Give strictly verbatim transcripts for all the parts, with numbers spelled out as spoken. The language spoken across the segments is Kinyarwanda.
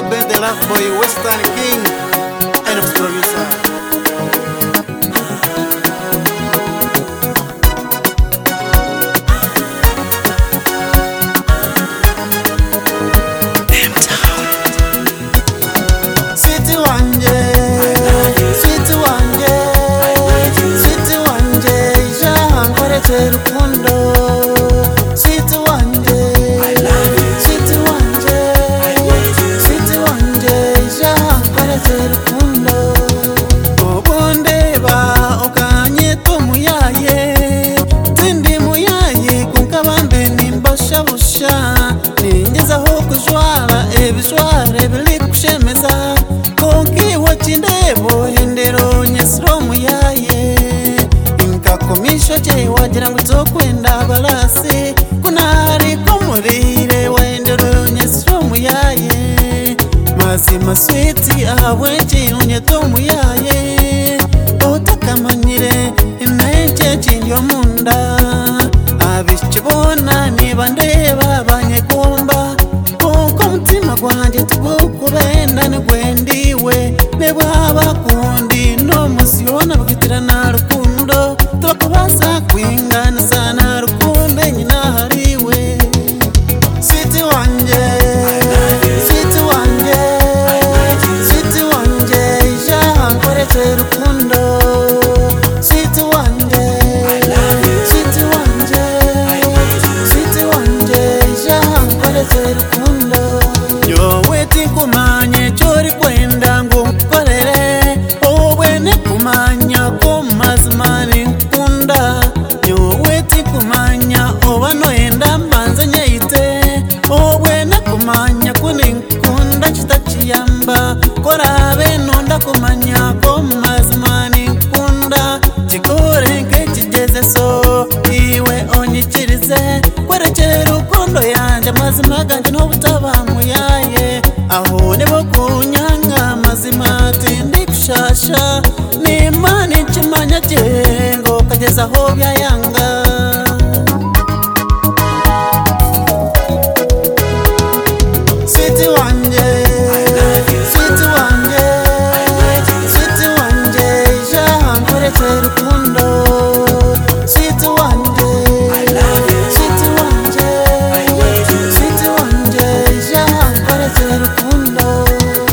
Big Ben the Love Boy, Western King, and of producer. Ebishware bili kushemeza konki wachindebo hendero nyesro muyaye inka komisho che wagira ngo tokwenda balasi kunari komurire wendero nyesro muyaye mazima switi abwenje unyeto muyaye otakamanyire inenje chinyo munda abichibona niba ndeba banyekomba mutima gwanje tugukubenda negwendiwe nebwaba kundi no musiona bakitirana rukundo tokubasa kwingana sana rukundo nyina hariwe sweet wanje sweet wanje sweet wanje jankorete rukundo sweet wanje sweet wanje sweet wanje jankorete rukundo weti kumanye chori kwenda ngukorere obwene kumanya ko mazmani nkunda nyo weti kumanya obano enda manza nyeite obwene kumanya kuni nkunda chitachiyamba korabe nonda kumanya ko mazmani nkunda chikore nkechigeze so iwe onyichirize kwerekera urukundo yanje mazima ganje n'obutaba muyaye aho nebo kunyanga mazima tindi kushasha nimani chimanya chengo kageza ho byayanga sweet wanje sweet wanje sweet wanje jankorete rukundo sweet wanje sweet wanje sweet wanje jankorete rukundo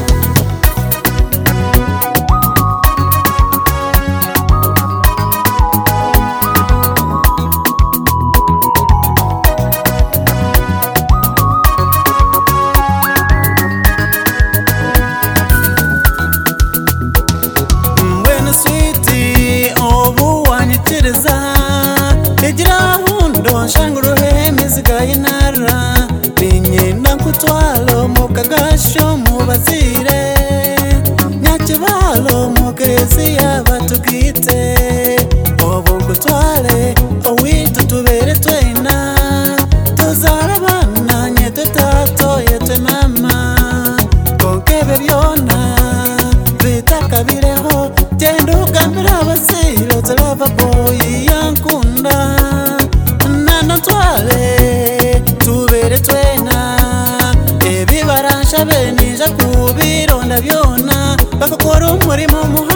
mbwene switi obu wanyitiriza egira hundo nshanguro miziga y'intara ninyenda nkutwalo mu kagasho mu bazire nyakibalo mu kereziya batubwite obu ngutwale owitu tubere twena tuzarabana nyete tato yete mama konkebe byona bitakabireho genda ugambira abasiro z'Love Boy yankunda nana twale tubere twena ebibaransha benija kubironda byona bakakora umurimo